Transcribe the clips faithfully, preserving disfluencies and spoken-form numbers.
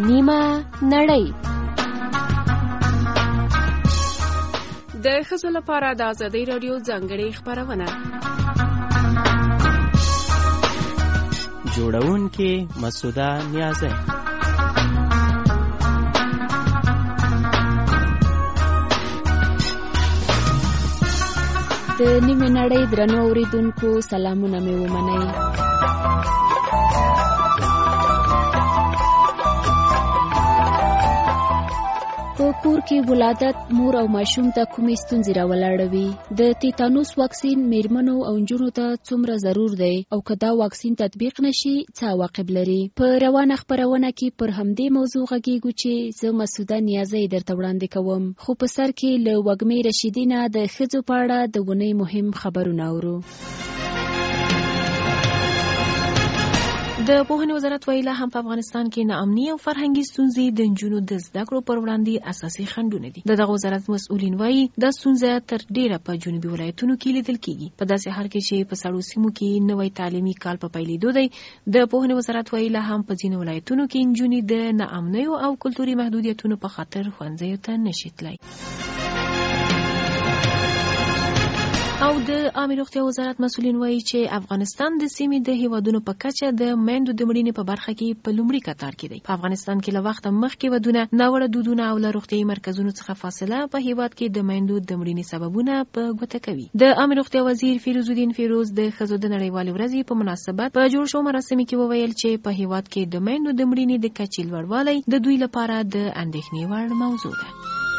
نیمه نړۍ. د ښځو لپاره د ازادۍ راډیو ځانګړې خپرونه. جوړونکې مسعوده نیازی. د نیمه نړۍ درنو اوریدونکو سلامونه مې ومنئ. په کور کې ولادت مور او ماشوم ته کومې ستونزې راولاړوي؟ د تیتانوس واکسین میرمنو او نجونو ته څومره ضرور دی او که دا واکسین تطبیق نشي څه عواقب لري؟ په روانه خپرونه کې پر همدې موضوع غږیږو چې زه مسعوده نیازی درته وړاندې کوم. خو په سر کې له وږمې رشیدي نه د ښځو په اړه د ونې مهم خبرونه اورو. د پوهنې وزارت ویله هم په افغانستان کې ناامني او فرهنګي ستونزې د نجونو د زده کړو پر وړاندې اساسي خنډونه دي. د دغه وزارت مسؤلین وایي دا ستونزه تر ډیره په جنوبي ولایتونو کې لیدل کیږي. په داسې حال کې چې په سړو سیمو کې نوی تعلیمي کال په پیلېدو دی، د پوهنې وزارت ویله هم په ځینو ولایتونو کې نجونې د ناامنیو او کلتوري محدودیتونو په خاطر ښوونځیو ته نشي تللی. او د عامه روغتیا وزارت مسؤلین وایي چې افغانستان د سیمې د هیوادونو په کچه د میندو د مړینې په برخه کې په لومړي کتار کې دی. په افغانستان کې له وخته مخکې ودونه، ناوړه دودونه او له روغتیايي مرکزونو څخه فاصله په هیواد کې د میندو د مړینې سببونه په ګوته کوي. د عامه روغتیا وزیر فیروز الدین فیروز د ښځو د نړیوالې ورځې په مناسبت په جوړ شوو مراسمو کې وویل چې په هیواد کې د میندو د مړینې د کچې لوړوالی د دوی لپاره د اندېښنې وړ موضوع ده.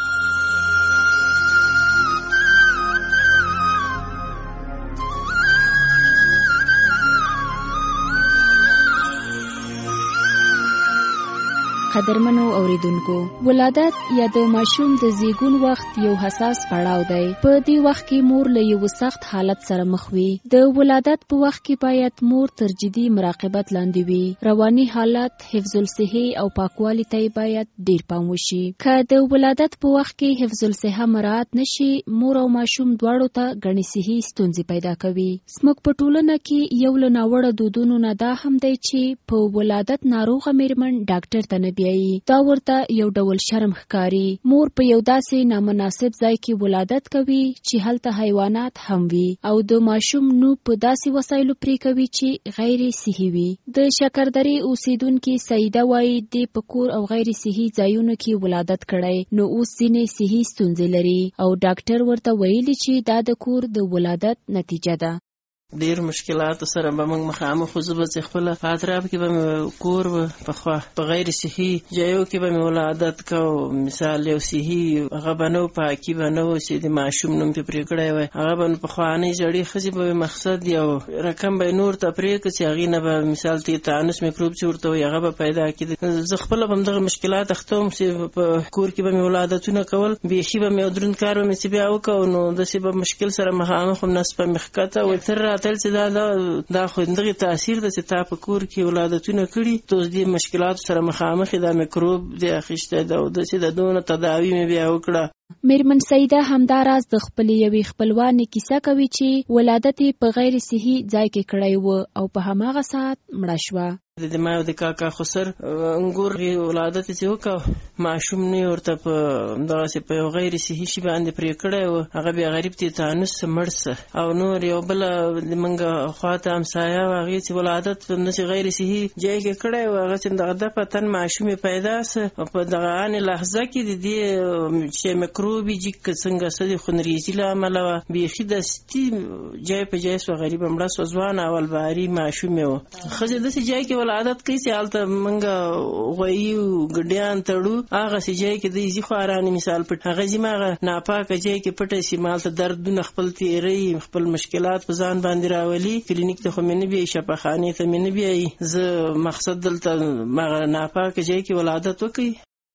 قدرمنو اوریدونکو، ولادت یا د ماشوم د زیږون وخت یو حساس پړاو دی. په دې وخت کې مور له یو سخت حالت سره مخ وي. د ولادت په وخت کې باید مور تر جدي مراقبت لاندې وي. رواني حالت، حفظ الصحه او پاکوالي ته باید ډیر پام وشي. که د ولادت په وخت کې حفظ الصحه مراعات نشي، مور او ماشوم دواړو ته ګڼې صحي ستونزې پیدا کوي. زموږ په ټولنه کې یو له ناوړه دودونو نه دا هم دی چې په ولادت ناروغه میرمن ډاکټر ته نه دا ورته یو ډول شرم ښکاري. مور په یو داسې نامناسب ځای کې ولادت کوي چې هلته حیوانات هم وي او د ماشوم نو په داسې وسایلو پرې کوي چې غیر صحي وي. د شکردرې اوسیدونکي سیده وایي د په کور او غیر صحي ځایونو کې ولادت کړی، نو اوس ځینې صحي ستونزې لري او ډاکټر ورته ویلي چې دا د کور د ولادت نتیجه ده. ډیر مشکلات سره به موږ مخامخ خو زه به خپل په اطراف کې به مې کور په خوا په غیر صحي ځایو کې به مې ولادت کو. مثال یو صحي هغه به نه پاکي به نه و چې د ماشوم نوم پې پرې کړی وی، هغه به په خوانۍ زړې ښځې به مقصد یو رقم به نور ته پرې کړه چې هغې نه به مثال تیتانوس میکروب چې ورته وایي هغه به پیدا کېده. زه خپله به همدغه مشکلات اخته وم چې په کور کې به مې ولادتونه کول، بیخي به مې دروند کار به مې چې بیا وکړو، نو داسې به مشکل سره مخامخ وم. نس به مې ښکته وی تر تل چې دا دا دا خو دغه تاثیر د چې تا په کور کې ولادتونه کړي، تو دې مشکلات سره مخامخ دا میکروب دی اخیسته دا د چې د دونه تداوی مې بیا وکړه. میرمن سیده همداراز د خپلې یوې خپلوانې کیسه کوي چې ولادت په غیر صحي ځای کې کړی و او په هماغه ساعت مړه شوه. د ما د کاکا خسر انګور ولادت چې وکړ، ماشوم نه ورته په دغسې په یو غیر صحي شي باندې پرې کړی و، هغه بیا غریب تیتانوس مړ سه. او نور یو بله زمونږ خواته همسایه وه، هغې چې ولادت همداسې غیر صحي ځای کې کړی و، هغه چې دغه ده په تن ماشوم یې پیدا سه. په دغه آن لحظه کې د دې چې میکروبي جي که څنګه څه د خونریزي له امله وه، بیخي دستي ځای په ځای سوه، غریبه مړه سوه، ځوان اولباري ماشوم یې و. ښځې داسې ځای کې ولادت کوي چې هلته موږ غویي ګډیان تړو، هغه سې ځای کې دی ځي خوارانې مثال پټ هغه ځي ما هغه ناپاکه ځای کې پټه سي، ما هلته دردونه خپل تېروي، خپل مشکلات په ځان باندې راولي. کلینیک ته خو مې نه بیایي، شفاخانې ته مې نه بیایي، زه مقصد دلته هغه ناپاکه ځای کې ولادت وکړي.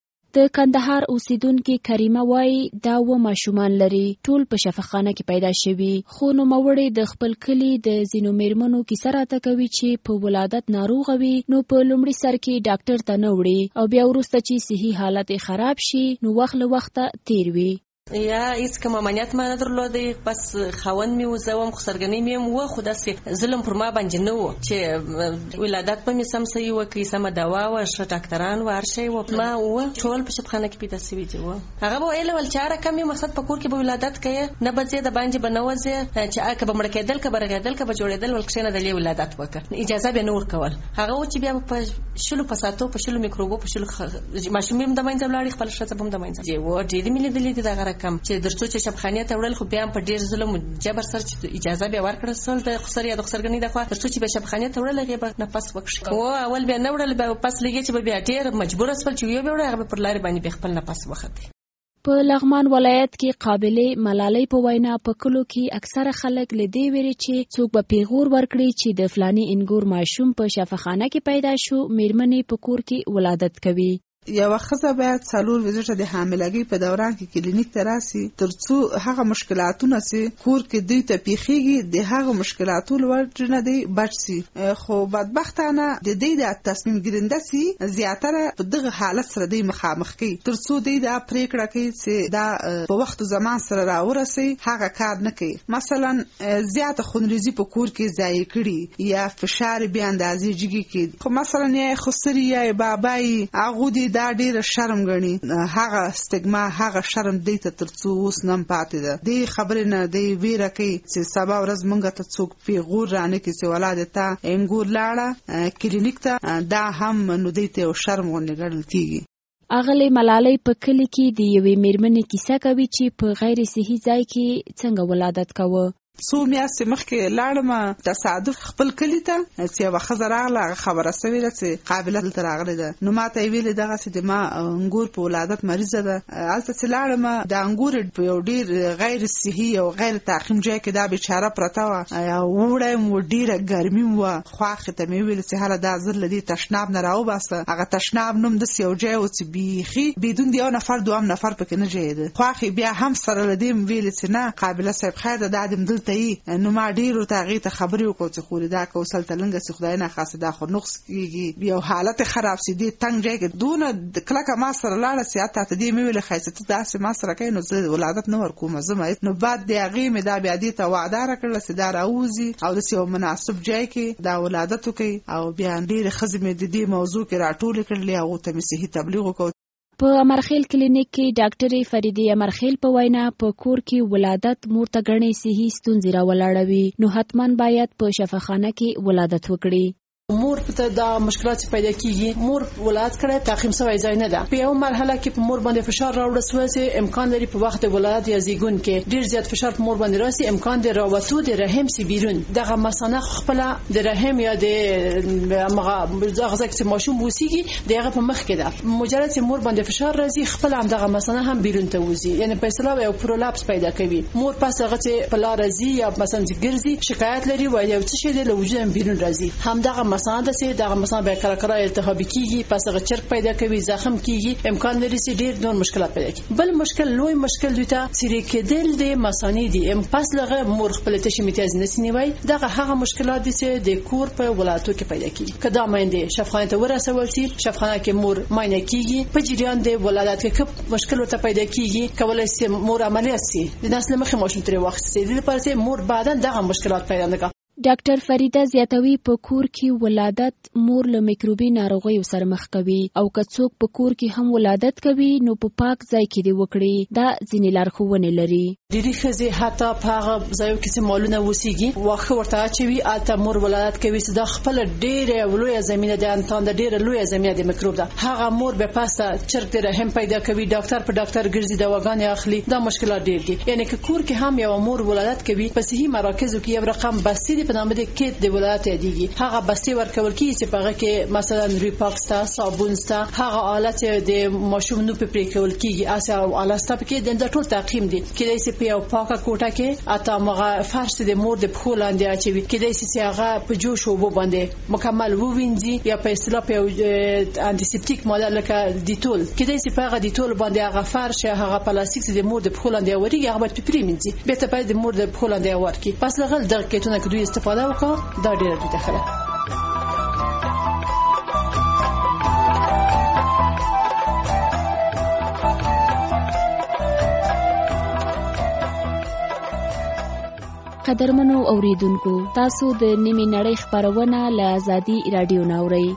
د کندهار اوسیدونکي کریمه وایي دا و ماشومان لري، ټول په شفاخانه کې پیدا شوي. خو نوموړې د خپل کلي د ځینو میرمنو کیسه راته کوي چې په ولادت ناروغه وي نو په لومړي سر کې ډاکټر ته نه وړي او بیا وروسته چې صحي حالت خراب شي نو وخت له وخته تیر وي. یا هیڅ کوم امنیت ما نه درلودی، بس خاوند مې و، زه وم، خو سرګنۍ مې هم و، خو داسې ظلم پر ما باندې نه و چې ولادت به مې سم صحیح وکړي، سمه دوا وه، ښه ډاکټران و، هر شی و. ما و ټول په شپخانه کې پیدا سوي دي. هغه به ویل ول چې هره کم یو مقصد په کور کې به ولادت کوې، نه به ځې د باندې به نه وځې، چې که به مړه کېدل که به رغېدل که به جوړېدل، ول کښېنه دلې ولادت وکړه، اجازه به نه ورکول. هغه و چې بیا په شلو فساتو، په شلو میکروبو، په شلو ماشوم هم د منځه ولاړې، خپله ښځه به هم د منځه و. ډېرې مې لیدلې دي دغه رقم چې تر څو چې شبخانې ته وړل، خو بیا هم په ډېر ظلم و جبر سره چې اجازه بیا ورکړل سول د خسر یا د خسرګنۍ د خوا، تر څو چې به شبخانې ته وړل هغې به نفس وکړي. و اول بیا نه وړل، بیا پس لږې چې به بیا ډېر مجبوره سول چې ویې وړل، هغه به پر لارې باندې بیا خپل نفس وختی. په لغمان ولایت کې قابلې ملالۍ په وینا په کلو کې اکثره خلک له دې ویرې چې څوک به پیغور ورکړي چې د فلاني انګور ماشوم په شفاخانه کې پیدا شو، میرمنې په کور کې ولادت کوي. یوه ښځه باید څلور ویزټه د حاملګۍ په دوران کې کلینیک ته راسي، ترڅو هغه مشکلاتونه چې کور کې دوی ته پیښیږي د هغه مشکلاتو له وجې نه دی بچ سي. خو بدبختانه د دوی د تصمیم ګیرنده سي زیاتره په دغه حالت سره دوی مخامخ کوي، ترڅو دوی دا پریکړه کوي چې دا په وخت زمان سره راورسي، هغه کار نه کوي. مثلا زیاته خونریزي په کور کې ضایع کړي یا فشار بې اندازې جګې کړي، خو مثلا یا خسري یا بابای هغه دي دا ډیره شرم غني، هغه استګما هغه شرم دی ته ترڅو اوس نم پاتې ده. دی خبرې نه دی ویره کوي چې سبا ورځ مونږ ته څوک پیغور رانه کې چې ولادت ته انګور لاړه کلینیک ته، دا هم نو دی ته شرم غونډه ګڼل کیږي. اغلې ملالۍ په کلی کې د یوې میرمنې کیسه کوي چې په غیر صحي ځای کې څنګه ولادت کوه. څو میاشتې مخکې لاړم تصادف خپل کلي ته چې یوه ښځه راغله، هغه خبره سوې ده چې قابله دلته راغلې ده. نو ما ته یې ویلې دغسې د ما انګور په ولادت مریضه ده. هلته چې لاړم د انګور په یو ډېر غیر صحي او غیر تعقیم ځای کې دا بیچاره پرته وه، ووړی م ډېره ګرمي م وه. خواښې ته مې وویل چې هله دا زر له دې تشناب نه راوباسه. هغه تشناب نوم داسې یو ځای و چې بیخي بدون د یو نفر دوهم نفر پکې نه ځایېده. خواښې بیا هم سره له دې م ویلې چې نه قابله صاحب خیر ده، دا دې م نو ما ډیرو ته هغې ته خبرې وکړو چې خورې دا که اوس هلته لنګه سي خدای ناخواسته دا خو نقص کېږي، یو حالت خراب سي، دې تنګ ځای کې دونه کلکه ما سره لاړه چې حتی ته دې مې ویلې ښایسته ته داسې ما سره کوې نو زه ولادت نه ورکوم زه مریض. نو بعد د هغې مې دا بیا دې ته وعده راکړله چې دا راوځي او داسې یو مناسب ځای کې دا ولادت وکړي. او بیا ډېرې ښځې مې د دې موضوع کې راټولې کړلې، هغو ته مې صحي تبلیغ وکړو. په امرخیل کلینیک کې ډاکټرې فریدې امرخیل په وینا په کور کې ولادت مور ته ګڼې صحي ستونزې راولاړوي، نو حتما باید په شفاخانه کې ولادت وکړي. مور ته دا مشکلات پیدا کیږي، مور ولادت کړي تعقیم سوی ځای نه ده. په یو مرحله کې په مور باندې فشار راوړل سوی چې امکان لري په وخت ولادت یا زیږون کې ډیر زیات فشار په مور باندې راسي، امکان دی راوتو د رحم سی بیرون. دغه مثانه خپل د رحم یا د هغه ځای چې ماشوم وسیږي دغه په مخ کې ده، مجرد چې مور باندې فشار راځي خپل هم دغه مثانه هم بیرون ته وځي، یعنی په اصطلاح یو پرولپس پیدا کوي. مور پس هغه چې په لار راځي یا مثلا ګرځي شکایت لري وایي یو څه شی د وجود بیرون راځي، هم دغه مثانه د سي دغه مثلا به کله کله التهابي کیږي، پس هغه چرک پیدا کوي، زخم کیږي، امکان لري چې ډیر نور مشکلات پیدا کړي. بل مشکل لوی مشکل دوی ته سری کېدل د مثانې دي، ام پس لغه مور خپل تشې میتاز نسنیوي، دغه هغه مشکلات دي چې د کور په ولادتو کې پیدا کیږي. کدا مېندې شفاخانه ته ورسول شي، شفاخانه کې مور ماینه کیږي، په جریان د ولادت کې کوم مشکل ورته پیدا کیږي، کولای شي مور عملیات شي د نسل مخې ماشوم ترې واخیستي، د لپاره چې مور بعدا دغه مشکلات پیدا نه کوي. ډاکټر فریده زیاتوي په کور کې ولادت مور له میکروبي ناروغیو سره مخ کوي، او که څوک په کور کې هم ولادت کوي نو په پاک ځای کې دی وکړي. دا ځینې لارښوونې لري. ډېری ښځې حتی په هغه ځایو کې چې مالونه وسیږي واښه ورته اچوي، هلته مور ولادت کوي چې دا خپله ډېره لویه زمینه ده، انتان د ډېره لویه زمینه د میکروب ده. هغه مور بیا پسته چرک د رحم پیدا کوي، ډاکټر په ډاکټر ګرځي، دواګانې اخلي، دا مشکلات ډېر دي. یعنی که کور کې هم یو مور ولادت کوي په صحي مراکزو کې یو رقم بستې په نامه د کیټ د ولادت یادېږي، هغه بستې ورکول کېږي چې په هغه کې مثلا ریپاکس ته، صابون ته، هغه آلات د ماشوم نو په پرې کول کېږي، اسه او آلات ته کې د ټول تعقیم دي. کېدای شي په یو پاکه کوټه کې اته مغه فرش د مور د پښو لاندې اچوي، کېدای شي چې هغه په جوش اوبو باندې مکمل ووینځي، یا په اصطلاح په انټي سېپټیک ماده لکه دیټول، کېدای شي په هغه دیټول باندې هغه فرش هغه پلاستیک د مور د پښو لاندې اوري، هغه په پریمینځي، به ته په د مور د پښو لاندې اورکی. پس لغل دغه کېټونه کې دوی استفاده وکړه، دا ډیره دې ښه ده. قدرمنو اوریدونکو، تاسو د نیمې نړۍ خپرونه له آزادي رادیو نه اورئ.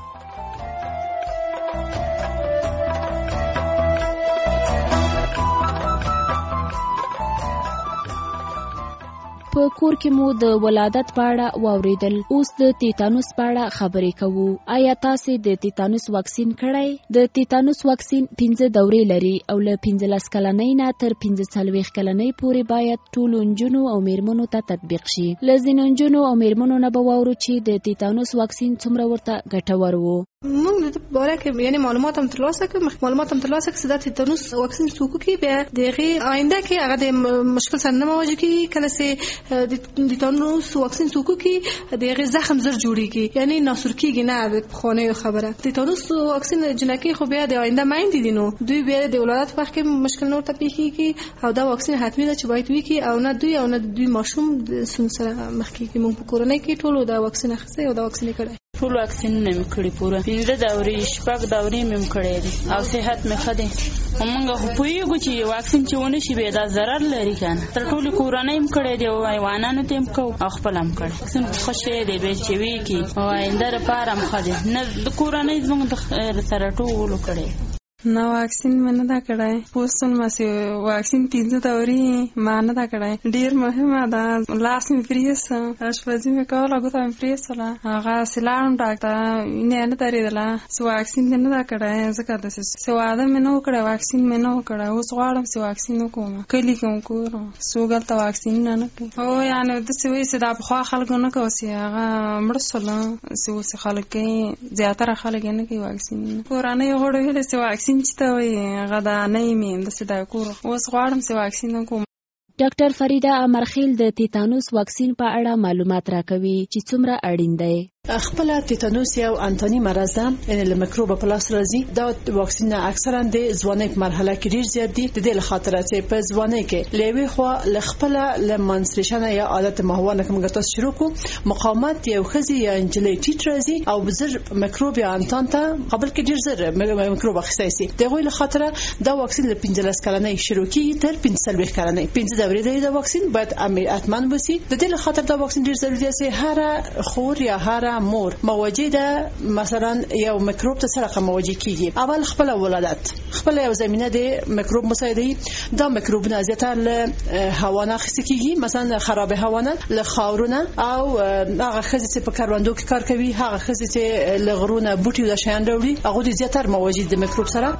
په کور کې مو د ولادت په اړه واوریدل. اوس د تیتانوس په اړه خبرې کوو. آیا تاسو د تیتانوس واکسین کړی؟ د تیتانوس واکسین پنځه دورې لري او له پنځلس کلنۍ نه تر پنځه څلوېښت کلنۍ پورې باید ټولو نجونو او میرمنو ته تطبیق شي. له ځینو نجونو او میرمنو نه به واورو چې د تیتانوس واکسین څومره ورته ګټور و. موږ د باره کې یعنی معلومات هم ترلاسه کړو معلومات هم ترلاسه کړو چې د تیتانوس واکسین څوک کې بیا دغه آینده کې هغه د مشکل سره نه مواجه کیږي. کله چې د تیتانوس واکسین څوک کې دغه زخم زر جوړیږي یعنی ناسور کېږي نه د خانه خبره. تیتانوس واکسین جنکی خو بیا د آینده مایند دي نو دوی بیا د ولادت وخت کې مشکل نور ته پیښیږي او دا واکسین حتمی ده چې باید وي کې او نه دوی او نه دوی ماشوم سن سره مخ کې موږ په کورنۍ کې ټول دا واکسین اخیسته او دا واکسین کړی ټول واکسینونه مې کړی پوره پنځه دورې شپږ دورې مې کړې دي او صحت مې ښه دی. موږ خو پوهېږو چې واکسین چې ونه شي بیا دا ضرر لري که نه. تر ټولې کورنۍ م کړی دی او حیوانانو ته م کوو او خپله م کړی. واکسین ښه شی دی بیا چې وي کې او آینده لپاره م ښه دی. نه د کورنۍ زموږ د سره ټولو کړی نه واکسین مې نه دا کړی. پوستون مې واکسین پنځه دورې ما نه دا کړی. ډېر مهمه ده. لاس مې پرېیسته اشپزي مې کوله ګوته مې پرېیستله هغه سلاړم ډاکټر وینې نه درېدله چې واکسین مې نه دا کړی ځکه داسې چې واده مې نه و کړی واکسین مې نه و کړی. اوس غواړم چې واکسین وکړم کلي کې م کورم څوک هلته واکسینونه نه کوي. هو یعنې داسې وایي چې دا پخوا خلکو نه کوي چې هغه مړه شوله چې اوس خلک کوي زیاتره خلک یې نه کوي واکسینونه. کورنۍ غړو ویلې چې واکسین چې ته وایي هغه دا نه یې مې داسې دا کور اوس غواړم چې واکسین وکړم. ډاکټر فریده امرخیل د تیتانوس واکسین په اړه معلومات راکوي چې څومره اړین دی. خپل تیتانوس یو انتانی مرض ده یعنی له میکروب په لاس راځي. دا واکسین اکثرا د ځوانۍ په مرحله کې ډیر زیات دي. د دې له خاطر چې په ځوانۍ کې لوي خو له خپل له منستریشن یا عادت ماهوانه کوم ګټه شروع کو مقاومت یو خزي یا انجلې ټیټ راځي او بزر میکروب یا انتان ته قبل کې ډیر زر میکروب اخیستای شي. دغه له خاطر دا واکسین له پنځلس کلنۍ شروع کیږي تر پنځه څلوېښت کلنۍ پنځه دورې دی. دا واکسین باید اتمن وسی. د دې له خاطر دا واکسین ډیر ضروري دی چې هر خور یا هر مور مواجه ده مثلا یو میکروب ته سره مواجه کیږي. اول خپل ولادت خپل یو زمينه د میکروب مساعده دا میکروبونه زیاتره له هوا نه خسته کیږي مثلا خراب هوا نه له خاورونه او هغه خزې چې په کاروندو کې کار کوي هغه خزې چې له غرونه بوټي او شیان راوړي هغه زیاتره مواجه د میکروب سره.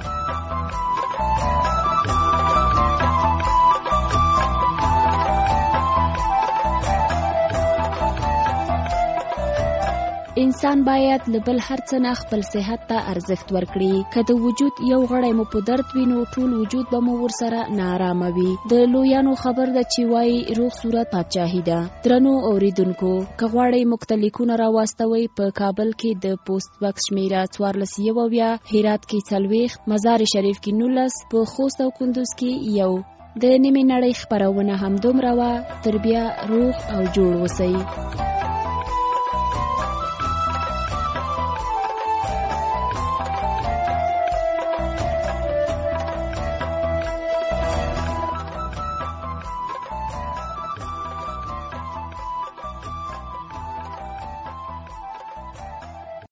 انسان باید لبل هر څه نه خپل صحت ته ارزښت ورکړي. که د وجود یو غړی مو په درد وینو ټول وجود به مو ورسره ناارامه وي. د لویانو خبر ده چې وایي روغ صورت پاچاهي ده. درنو اوریدونکو که غواړئ مختلفونه راواستوئ په کابل کې د پوسټ باکس شمیره څوارلس یو اویا، هرات کې څلوېښت، مزار شریف کې نولس، په خوست او کندوز کې یو. د نیمې نړۍ خپرونه همدومره وه. تر بیا روغ او جوړ اوسئ.